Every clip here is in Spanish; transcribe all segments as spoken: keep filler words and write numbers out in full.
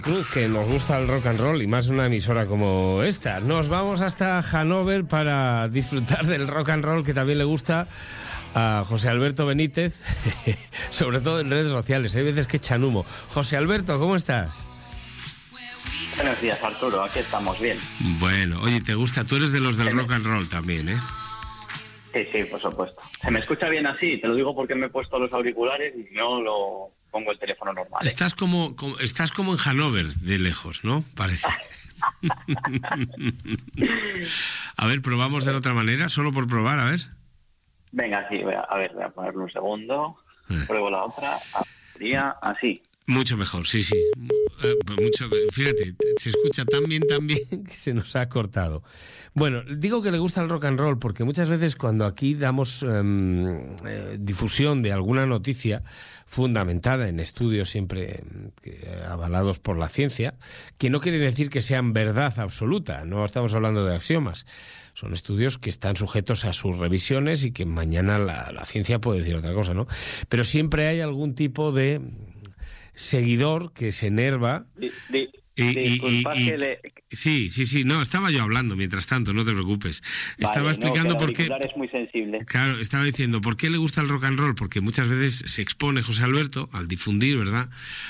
Cruz, que nos gusta el rock and roll y más una emisora como esta. Nos vamos hasta Hannover para disfrutar del rock and roll que también le gusta a José Alberto Benítez, sobre todo en redes sociales. Hay veces que echan humo. José Alberto, ¿cómo estás? Buenos días, Arturo. Aquí estamos bien. Bueno, oye, ¿te gusta? Tú eres de los del sí, rock and roll también, ¿eh? Sí, sí, por supuesto. ¿Se me escucha bien así? Te lo digo porque me he puesto los auriculares y no lo... pongo el teléfono normal. ¿eh? Estás como, como estás como en Hannover de lejos, ¿no? Parece. A ver, probamos de la otra manera, solo por probar, a ver. Venga, sí, voy a, a ver, voy a ponerle un segundo. Eh. Pruebo la otra. Sería así. Mucho mejor, sí, sí. Eh, mucho, fíjate, se escucha tan bien, tan bien que se nos ha cortado. Bueno, digo que le gusta el rock and roll porque muchas veces cuando aquí damos um, eh, difusión de alguna noticia fundamentada en estudios siempre eh, avalados por la ciencia, que no quiere decir que sean verdad absoluta, no estamos hablando de axiomas. Son estudios que están sujetos a sus revisiones y que mañana la, la ciencia puede decir otra cosa, ¿no? Pero siempre hay algún tipo de seguidor que se enerva. Di, di, y, y, y, y le... sí, sí, sí, no, estaba yo hablando mientras tanto, no te preocupes. Vale, estaba explicando no, por qué. Es muy sensible. Claro, estaba diciendo, ¿por qué le gusta el rock and roll? Porque muchas veces se expone José Alberto al difundir, ¿verdad?,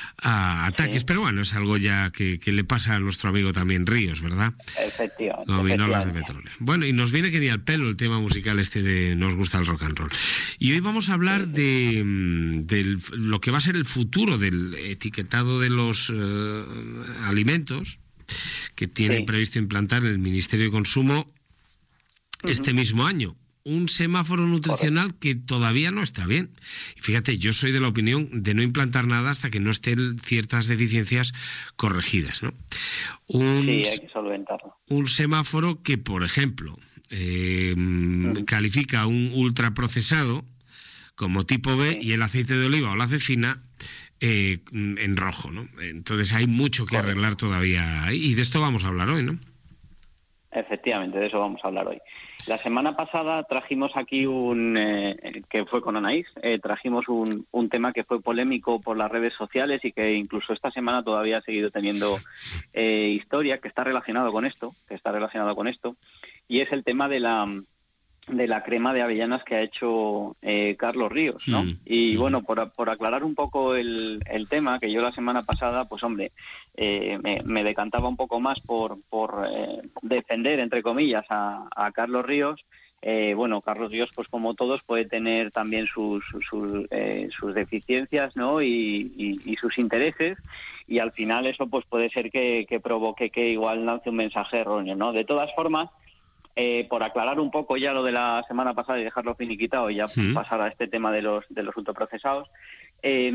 a ataques, sí. Pero bueno, es algo ya que, que le pasa a nuestro amigo también Ríos, ¿verdad? Efectivamente. No, no hablas de petróleo. Bueno, y nos viene que ni al pelo el tema musical este de nos gusta el rock and roll. Y hoy vamos a hablar sí, sí. de, de lo que va a ser el futuro del etiquetado de los uh, alimentos que tiene sí. previsto implantar el Ministerio de Consumo uh-huh. este mismo año. Un semáforo nutricional Correcto. Que todavía no está bien. Y fíjate, yo soy de la opinión de no implantar nada hasta que no estén ciertas deficiencias corregidas, ¿no? Un, sí, hay que solventarlo. Un semáforo que, por ejemplo, eh, uh-huh. califica un ultraprocesado como tipo B sí. y el aceite de oliva o la cecina Eh, en rojo, ¿no? Entonces hay mucho que arreglar todavía y de esto vamos a hablar hoy, ¿no? Efectivamente, de eso vamos a hablar hoy. La semana pasada trajimos aquí un, eh, que fue con Anaís, eh, trajimos un, un tema que fue polémico por las redes sociales y que incluso esta semana todavía ha seguido teniendo eh, historia, que está relacionado con esto, que está relacionado con esto, y es el tema de la de la crema de avellanas que ha hecho eh, Carlos Ríos, ¿no? Mm. Y bueno, por, por aclarar un poco el, el tema, que yo la semana pasada, pues hombre, eh, me, me decantaba un poco más por, por eh, defender, entre comillas, a, a Carlos Ríos. Eh, bueno, Carlos Ríos, pues como todos, puede tener también sus, sus, eh, sus deficiencias, ¿no? Y, y, y sus intereses, y al final eso pues puede ser que, que provoque que igual lance un mensaje erróneo, ¿no? De todas formas, Eh, por aclarar un poco ya lo de la semana pasada y dejarlo finiquitado y ya sí. pasar a este tema de los de los ultraprocesados, eh,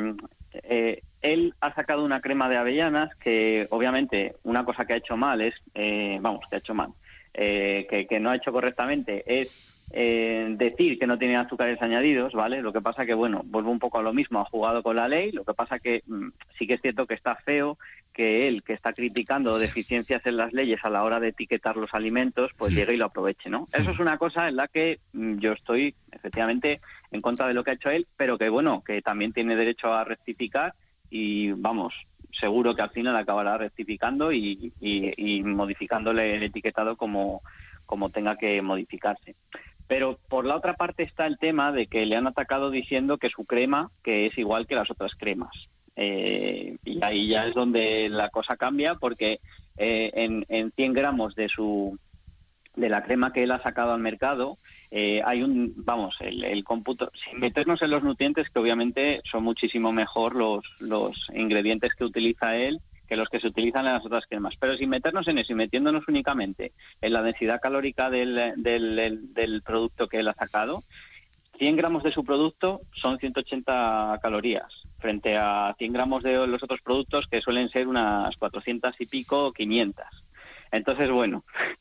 eh, él ha sacado una crema de avellanas que obviamente una cosa que ha hecho mal es, eh, vamos, que ha hecho mal, eh, que, que no ha hecho correctamente es eh, decir que no tiene azúcares añadidos, ¿vale? Lo que pasa que, bueno, vuelvo un poco a lo mismo, ha jugado con la ley, lo que pasa que mmm, sí que es cierto que está feo que él, que está criticando deficiencias en las leyes a la hora de etiquetar los alimentos, pues llegue y lo aproveche, ¿no? Eso es una cosa en la que mmm, yo estoy, efectivamente, en contra de lo que ha hecho él, pero que, bueno, que también tiene derecho a rectificar y, vamos, seguro que al final acabará rectificando y, y, y modificándole el etiquetado como, como tenga que modificarse. Pero por la otra parte está el tema de que le han atacado diciendo que su crema, que es igual que las otras cremas. Eh, y ahí ya es donde la cosa cambia, porque eh, en, en cien gramos de su de la crema que él ha sacado al mercado eh, hay un, vamos, el, el cómputo, sin meternos en los nutrientes, que obviamente son muchísimo mejor los, los ingredientes que utiliza él que los que se utilizan en las otras cremas, pero sin meternos en eso y metiéndonos únicamente en la densidad calórica del, del, del, del producto que él ha sacado, cien gramos de su producto son ciento ochenta calorías, frente a cien gramos de los otros productos que suelen ser unas cuatrocientas y pico, quinientas. Entonces, bueno,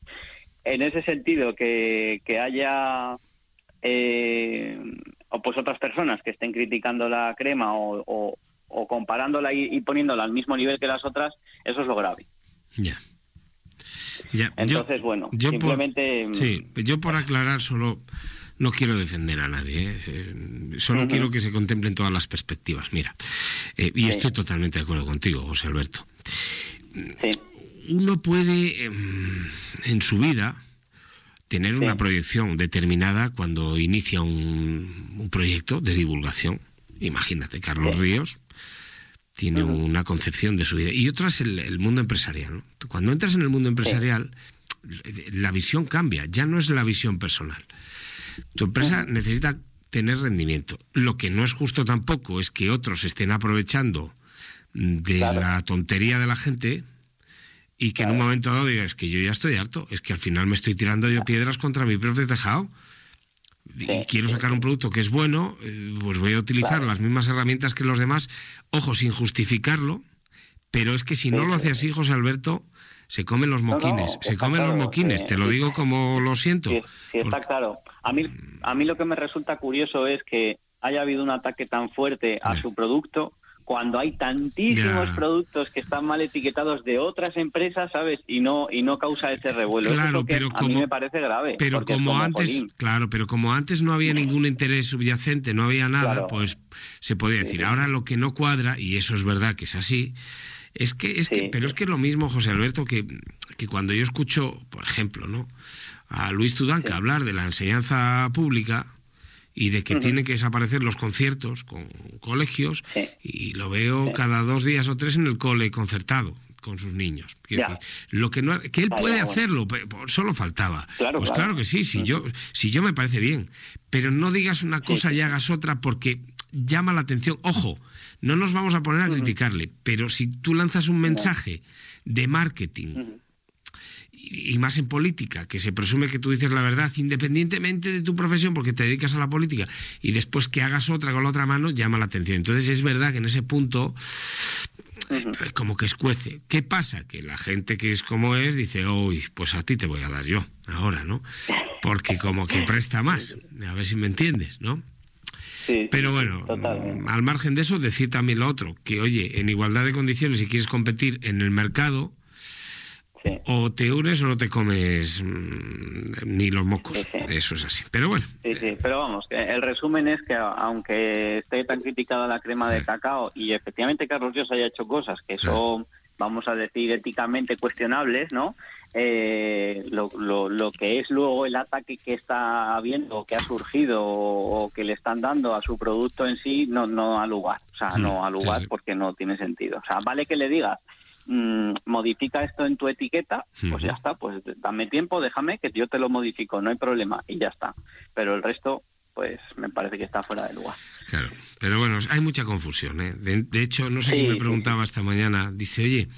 en ese sentido que, que haya eh, o pues otras personas que estén criticando la crema o, o, o comparándola y, y poniéndola al mismo nivel que las otras, eso es lo grave. Ya. Yeah. Yeah. Entonces, yo, bueno, yo simplemente... Por, sí, yo por aclarar solo... No quiero defender a nadie, ¿eh? Eh, solo uh-huh. quiero que se contemplen todas las perspectivas. Mira, eh, y sí. estoy totalmente de acuerdo contigo, José Alberto. sí. uno puede, en su vida, tener sí. una proyección determinada cuando inicia un, un proyecto de divulgación. Imagínate, Carlos sí. Ríos tiene uh-huh. una concepción de su vida. Y otra es el, el mundo empresarial, ¿no? Cuando entras en el mundo empresarial, sí. la visión cambia, ya no es la visión personal. Tu empresa uh-huh. necesita tener rendimiento. Lo que no es justo tampoco es que otros estén aprovechando de claro. la tontería de la gente y que claro. en un momento dado diga, es que yo ya estoy harto, es que al final me estoy tirando yo piedras contra mi propio tejado. Sí, y quiero sacar un producto que es bueno, pues voy a utilizar claro. las mismas herramientas que los demás, ojo, sin justificarlo, pero es que si no sí, lo hace así, José Alberto, se comen los moquines, no, no, se comen claro, los moquines, sí, te lo digo como lo siento. Sí, sí está porque... claro. A mí, a mí lo que me resulta curioso es que haya habido un ataque tan fuerte a yeah. su producto, cuando hay tantísimos yeah. productos que están mal etiquetados de otras empresas, ¿sabes? Y no y no causa ese revuelo. Claro, Eso es lo que pero a como, mí me parece grave. Pero como, como antes, polín. claro, pero como antes no había ningún interés subyacente, no había nada, claro. pues se podía decir. Sí. Ahora lo que no cuadra, y eso es verdad que es así, es que es sí. que, pero es que es lo mismo, José Alberto, que, que cuando yo escucho, por ejemplo, ¿no? a Luis Tudanca sí. hablar de la enseñanza pública y de que uh-huh. tienen que desaparecer los conciertos con colegios, sí. y lo veo sí. cada dos días o tres en el cole concertado con sus niños. Decir, lo que no que él Vaya, puede bueno. hacerlo, solo faltaba. Claro, pues claro, claro que sí, si uh-huh. yo si yo me parece bien, pero no digas una cosa sí. y hagas otra porque llama la atención. Ojo, no nos vamos a poner a uh-huh. criticarle, pero si tú lanzas un mensaje no. de marketing uh-huh. y más en política, que se presume que tú dices la verdad independientemente de tu profesión porque te dedicas a la política, y después que hagas otra con la otra mano, llama la atención. Entonces es verdad que en ese punto uh-huh. eh, como que escuece. ¿Qué pasa? Que la gente que es como es dice, uy, pues a ti te voy a dar yo ahora, ¿no? Porque como que presta más. A ver si me entiendes, ¿no? Sí, pero bueno, totalmente. Al margen de eso, decir también lo otro, que oye, en igualdad de condiciones, si quieres competir en el mercado, sí. o te unes o no te comes mmm, ni los mocos. Sí, sí. Eso es así. Pero bueno. Sí, sí. Pero vamos, el resumen es que aunque esté tan criticada la crema sí. de cacao y efectivamente Carlos Ríos haya hecho cosas que son, sí. vamos a decir, éticamente cuestionables, ¿no? Eh, lo, lo, lo que es luego el ataque que está habiendo, que ha surgido o, o que le están dando a su producto en sí, no, no ha lugar. O sea, sí. no ha lugar sí, sí. porque no tiene sentido. O sea, vale que le digas, Mm, modifica esto en tu etiqueta, pues uh-huh. ya está, pues dame tiempo, déjame que yo te lo modifico, no hay problema, y ya está. Pero el resto, pues me parece que está fuera de lugar. Claro, pero bueno, hay mucha confusión, ¿eh? De, de hecho, no sé sí, quién me preguntaba sí, sí. esta mañana, dice, oye,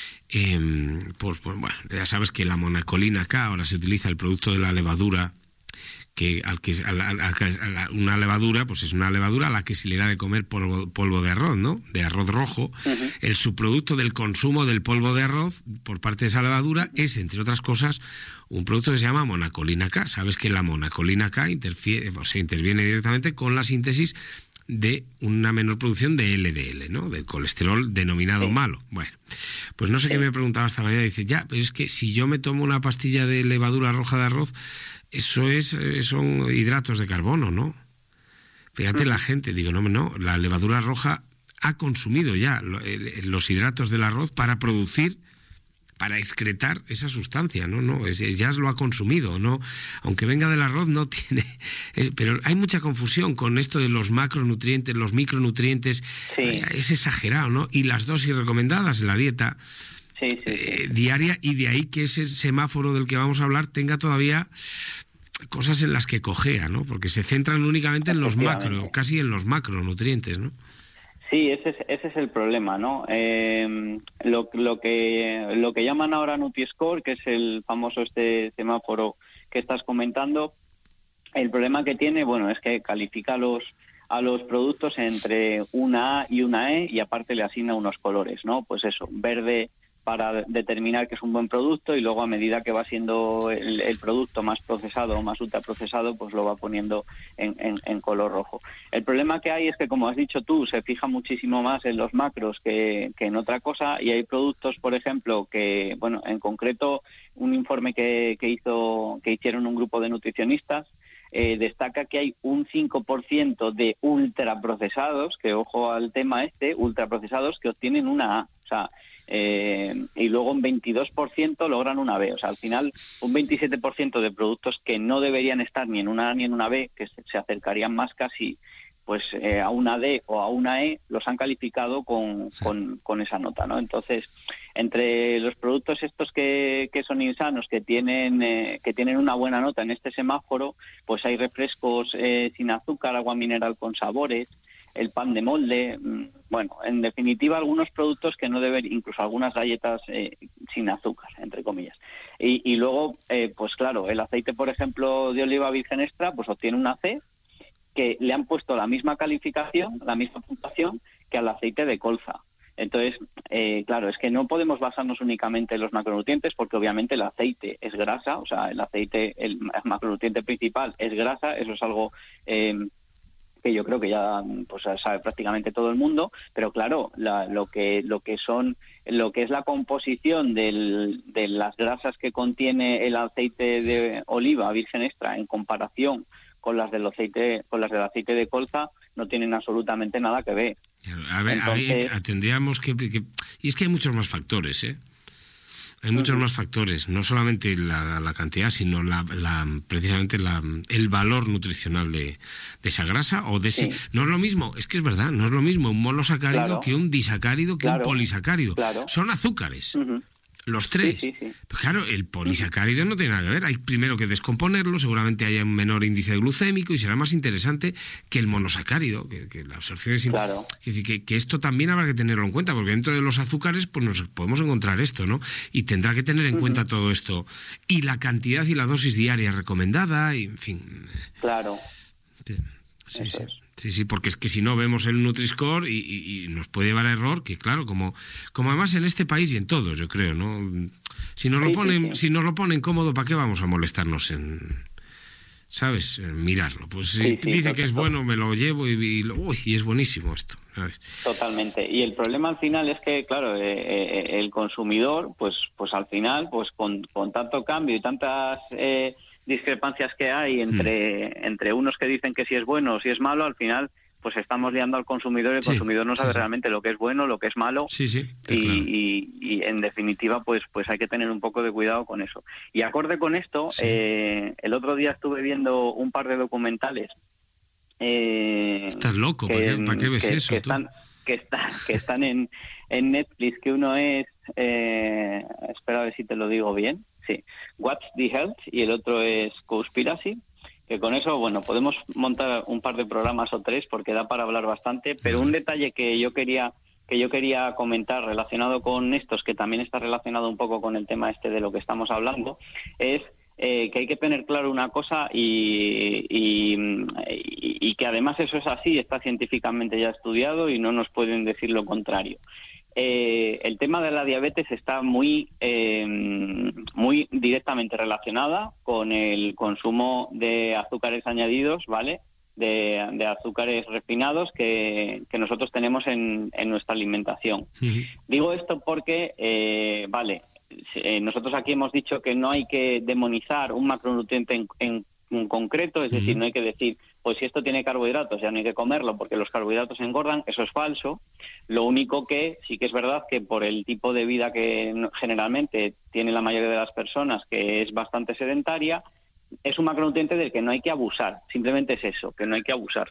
eh, pues, pues bueno, ya sabes que la monacolina acá ahora se utiliza el producto de la levadura, que al que a la, a la, a la, una levadura, pues es una levadura a la que se le da de comer polvo, polvo de arroz, ¿no? De arroz rojo. Uh-huh. El subproducto del consumo del polvo de arroz por parte de esa levadura es, entre otras cosas, un producto que se llama monacolina K. Sabes que la monacolina K interfiere, o sea, interviene directamente con la síntesis de una menor producción de L D L, ¿no? Del colesterol denominado sí. malo. Bueno, pues no sé sí. qué me preguntaba esta mañana, dice, ya, pero es que si yo me tomo una pastilla de levadura roja de arroz, eso es son hidratos de carbono, ¿no? Fíjate uh-huh. la gente, digo, no, no, la levadura roja ha consumido ya los hidratos del arroz para producir, para excretar esa sustancia, ¿no? No, ya lo ha consumido, ¿no? Aunque venga del arroz, no tiene... Pero hay mucha confusión con esto de los macronutrientes, los micronutrientes, sí. es exagerado, ¿no? Y las dosis recomendadas en la dieta sí, sí, sí. Eh, diaria, y de ahí que ese semáforo del que vamos a hablar tenga todavía cosas en las que cojea, ¿no? Porque se centran únicamente en los macro, casi en los macronutrientes, ¿no? Sí, ese es, ese es el problema, ¿no? Eh, lo, lo que lo que llaman ahora Nutri-Score, que es el famoso este semáforo que estás comentando, el problema que tiene, bueno, es que califica a los a los productos entre una A y una E y aparte le asigna unos colores, ¿no? Pues eso, verde para determinar que es un buen producto, y luego a medida que va siendo el, el producto más procesado o más ultraprocesado, pues lo va poniendo en, en, en color rojo. El problema que hay es que, como has dicho tú, se fija muchísimo más en los macros que, que en otra cosa, y hay productos, por ejemplo, que, bueno, en concreto, un informe que, que hizo que hicieron un grupo de nutricionistas, Eh, destaca que hay un cinco por ciento de ultraprocesados, que ojo al tema este, ultraprocesados que obtienen una A. O sea, Eh, y luego un veintidós por ciento logran una B. O sea, al final, un veintisiete por ciento de productos que no deberían estar ni en una A ni en una B, que se, se acercarían más casi pues eh, a una D o a una E, los han calificado con, sí. con, con esa nota, ¿no? Entonces, entre los productos estos que, que son insanos, que tienen eh, que tienen una buena nota en este semáforo, pues hay refrescos eh, sin azúcar, agua mineral con sabores, el pan de molde, bueno, en definitiva algunos productos que no deben, incluso algunas galletas eh, sin azúcar, entre comillas. Y, y luego, eh, pues claro, el aceite, por ejemplo, de oliva virgen extra, pues obtiene una C, que le han puesto la misma calificación, la misma puntuación que al aceite de colza. Entonces, eh, claro, es que no podemos basarnos únicamente en los macronutrientes, porque obviamente el aceite es grasa, o sea, el aceite, el macronutriente principal es grasa, eso es algo eh, que yo creo que ya pues sabe prácticamente todo el mundo, pero claro, la, lo que lo que son lo que es la composición del, de las grasas que contiene el aceite de oliva virgen extra en comparación con las del aceite, con las del aceite de colza, no tienen absolutamente nada que ver. A ver, Entonces, ahí tendríamos que, que... Y es que hay muchos más factores, ¿eh? Hay muchos uh-huh. más factores, no solamente la, la cantidad, sino la, la, precisamente la, el valor nutricional de, de esa grasa o de ese... Sí. No es lo mismo, es que es verdad, no es lo mismo un monosacárido claro. que un disacárido, que claro. un polisacárido. Claro. Son azúcares. Uh-huh. Los tres. Sí, sí, sí. Pues claro, el polisacárido no tiene nada que ver. Hay primero que descomponerlo, seguramente haya un menor índice glucémico y será más interesante que el monosacárido, que, que la absorción es... Claro. Es decir, que, que esto también habrá que tenerlo en cuenta, porque dentro de los azúcares pues nos podemos encontrar esto, ¿no? Y tendrá que tener en uh-huh. cuenta todo esto. Y la cantidad y la dosis diaria recomendada, y en fin. Claro. Sí, sí. sí. Sí, sí, porque es que si no vemos el Nutri-Score y, y, y nos puede llevar a error, que claro, como, como además en este país y en todos, yo creo, ¿no? Si nos lo ponen, sí, sí, sí. si nos lo ponen cómodo, ¿para qué vamos a molestarnos en, ¿sabes? En mirarlo. Pues si sí, sí, dice que es bueno, me lo llevo y, y, uy, y es buenísimo esto, ¿sabes? Totalmente. Y el problema al final es que, claro, eh, eh, el consumidor, pues, pues al final, pues con, con tanto cambio y tantas eh, discrepancias que hay entre, mm. entre unos que dicen que si es bueno o si es malo, al final pues estamos liando al consumidor y el sí, consumidor no sabe sí, sí. realmente lo que es bueno, lo que es malo sí, sí, y, claro. y, y en definitiva pues pues hay que tener un poco de cuidado con eso. Y acorde con esto, sí. eh, el otro día estuve viendo un par de documentales. Eh, Estás loco, ¿para qué, ¿para qué ves que, eso? Que están, que, está, que están en, en Netflix, que uno es, eh, espera a ver si te lo digo bien, sí, What's the Health, y el otro es Conspiracy, que con eso, bueno, podemos montar un par de programas o tres porque da para hablar bastante, pero un detalle que yo quería que yo quería comentar relacionado con estos, que también está relacionado un poco con el tema este de lo que estamos hablando, es eh, que hay que tener claro una cosa y, y, y que además eso es así, está científicamente ya estudiado y no nos pueden decir lo contrario. Eh, el tema de la diabetes está muy eh, muy directamente relacionada con el consumo de azúcares añadidos, ¿vale? De, de azúcares refinados que, que nosotros tenemos en, en nuestra alimentación. Uh-huh. Digo esto porque, eh, vale, eh, nosotros aquí hemos dicho que no hay que demonizar un macronutriente en, en, en concreto, es uh-huh. decir, no hay que decir, pues si esto tiene carbohidratos ya no hay que comerlo porque los carbohidratos engordan, eso es falso. Lo único que sí que es verdad que por el tipo de vida que generalmente tiene la mayoría de las personas, que es bastante sedentaria, es un macronutriente del que no hay que abusar, simplemente es eso, que no hay que abusar.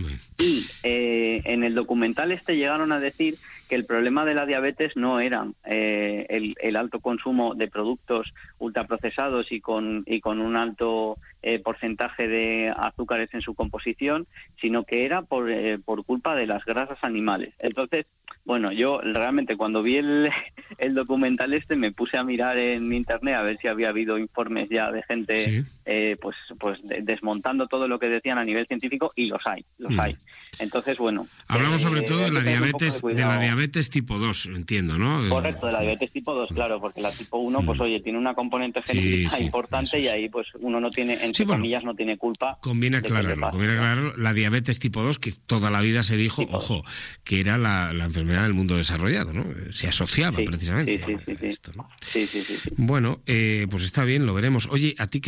Y eh, en el documental este llegaron a decir que el problema de la diabetes no era eh, el, el alto consumo de productos ultraprocesados y con, y con un alto eh, porcentaje de azúcares en su composición, sino que era por, eh, por culpa de las grasas animales. Entonces, bueno, yo realmente cuando vi el, el documental este me puse a mirar en internet a ver si había habido informes ya de gente sí. eh, pues, pues de, desmontando todo lo que decían a nivel científico, y los hay, los mm. hay. Entonces, bueno... Hablamos eh, sobre todo de la diabetes de, de la diabetes tipo dos, entiendo, ¿no? Correcto, de la diabetes tipo dos, claro, porque la tipo uno, pues oye, tiene una componente genética sí, sí, importante y ahí pues uno no tiene, entre sí, bueno, comillas, no tiene culpa. Conviene aclararlo, conviene aclararlo. La diabetes tipo dos, que toda la vida se dijo, tipo ojo, que era la, la enfermedad del mundo desarrollado, ¿no? Se asociaba sí, precisamente sí, sí, sí, a esto, ¿no? Sí, sí, sí, sí. Bueno, eh, pues está bien, lo veremos. Oye, ¿a ti qué te gusta el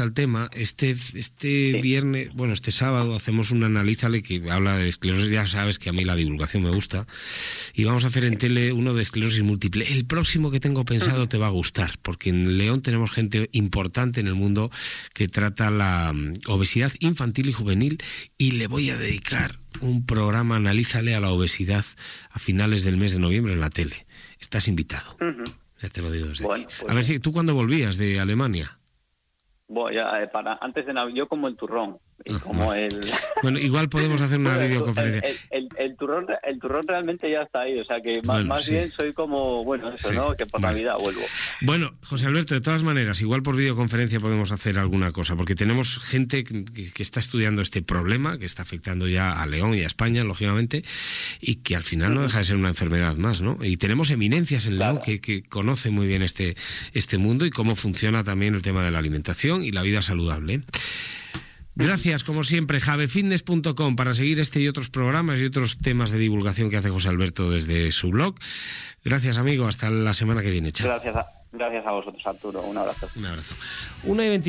al tema, este este Sí. viernes, bueno, este sábado hacemos un Analízale que habla de esclerosis, ya sabes que a mí la divulgación me gusta, y vamos a hacer en tele uno de esclerosis múltiple. El próximo que tengo pensado te va a gustar, porque en León tenemos gente importante en el mundo que trata la mm, obesidad infantil y juvenil, y le voy a dedicar un programa Analízale a la obesidad a finales del mes de noviembre en la tele. Estás invitado. Ujú. Ya te lo digo desde Bueno, aquí. pues A ver si tú cuando volvías de Alemania. Voy a, eh, para antes de Nav- yo como el turrón y Ah, como vale. el Bueno, igual podemos hacer una Bueno, el, tu- videoconferencia. el, el, el turrón el turrón realmente ya está ahí, o sea que más, Bueno, más sí. bien soy como bueno eso, Sí, ¿no? Que por vale. Navidad vuelvo. Bueno, José Alberto, de todas maneras, igual por videoconferencia podemos hacer alguna cosa, porque tenemos gente que, que está estudiando este problema, que está afectando ya a León y a España, lógicamente, y que al final no deja de ser una enfermedad más, ¿no? Y tenemos eminencias en León Claro. que, que conocen muy bien este, este mundo y cómo funciona también el tema de la alimentación y la vida saludable. Gracias, como siempre, javefitness punto com para seguir este y otros programas y otros temas de divulgación que hace José Alberto desde su blog. Gracias, amigo. Hasta la semana que viene. Chao. Gracias a, gracias a vosotros, Arturo. Un abrazo. Un abrazo. una y